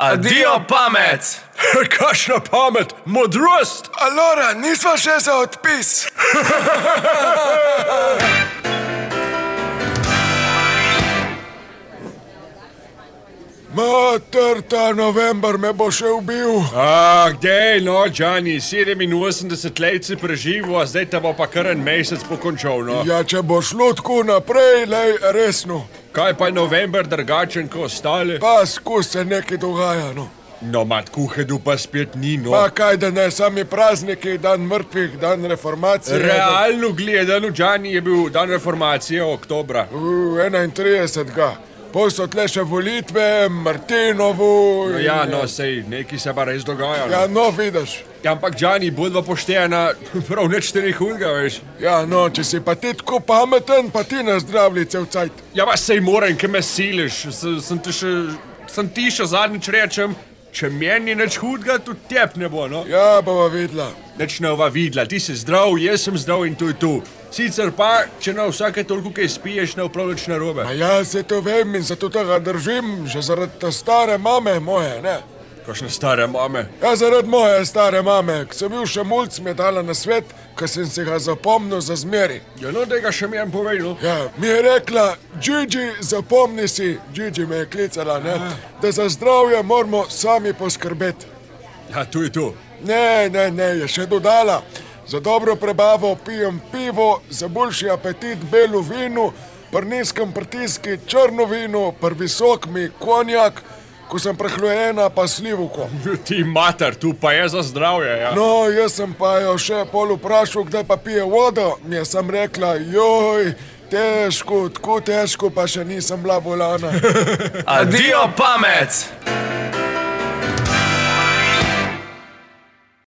Adijo pamet! Kakšna pamet, modrost! Alora, nisva še za odpis. Mater, ta november me bo še ubil. Gdej, no, Gianni, 87 let si preživel, a zdaj te bo pa kar en mesec pokončal, no. Ja, če bo šlo tako naprej, lej, resno. Kaj pa je november drugačen kot ostale? Pa skus se nekaj dogaja, no. No, mat kuhedu pa spet ni, no. Pa kaj, da ne, sami prazniki, dan mrtvih, dan reformacije. Realno gledano, Gianni, je bil dan reformacije oktobra. 31. Pol so tle še volitve, Martinovu... Ja, no, sej, nekaj se pa res dogaja, no. Ja, no, vidiš. Ja, ampak, Gianni, bodva poštena, prav nič te ni hudega, veš. Ja, no, če si pa ti tako pameten, pa ti na zdravlji cel cajt. Ja, pa sej moram, kaj me siliš. Sem ti še zadnjič rečem, če meni nič hudega, tudi tep ne bo, no. Ja, bova videla. Nič ne bova videla, ti si zdrav, jaz sem zdrav in to je tu. Sicer pa, če na vsake toliko kaj spiješ, ne prav nič narobe. A ja, se to vem in zato tega držim, že zaradi te stare mame moje, ne? Kakšne stare mame? Ja, zaradi moje stare mame, ko sem bil še mulc, mi je dala na svet, ko sem si ga zapomnil za zmeri. Ja, no, tega še mi je povedal. Ja, mi je rekla, Gigi, zapomni si, Gigi me je klicala, ne, da za zdravje moramo sami poskrbeti. Ja, tu je tu. Ne, je še dodala. Za dobro prebavo pijem pivo, za boljši apetit belo vino, pri nizkem pritisku črno vino, pri visokmi konjak, ko sem prehlojena pa slivko. Ti mater, tu pa je za zdravje, ja. No, jaz sem pa jo še pol vprašal, kdaj pa pije vodo, mi je sam rekla, joj, težko, tako težko, pa še nisem bila bolana. Adijo pamet!